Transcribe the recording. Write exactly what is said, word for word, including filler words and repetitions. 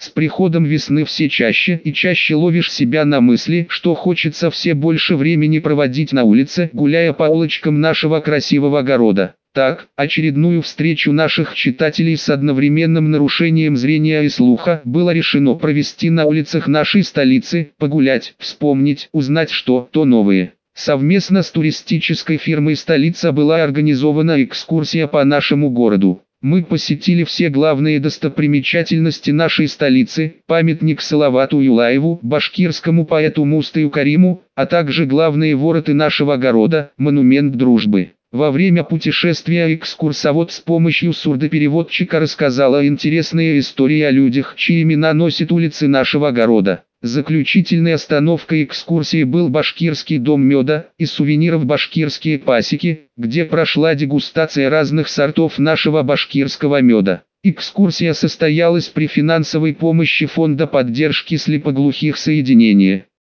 С приходом весны все чаще и чаще ловишь себя на мысли, что хочется все больше времени проводить на улице, гуляя по улочкам нашего красивого города. Так, очередную встречу наших читателей с одновременным нарушением зрения и слуха было решено провести на улицах нашей столицы, погулять, вспомнить, узнать что-то новое. Совместно с туристической фирмой «Столица» была организована экскурсия по нашему городу. Мы посетили все главные достопримечательности нашей столицы, памятник Салавату Юлаеву, башкирскому поэту Мустаю Кариму, а также главные ворота нашего города, монумент Дружбы. Во время путешествия экскурсовод с помощью сурдопереводчика рассказала интересные истории о людях, чьи имена носят улицы нашего города. Заключительной остановкой экскурсии был башкирский дом меда и сувениров «Башкирские пасеки», где прошла дегустация разных сортов нашего башкирского меда. Экскурсия состоялась при финансовой помощи Фонда поддержки слепоглухих соединения.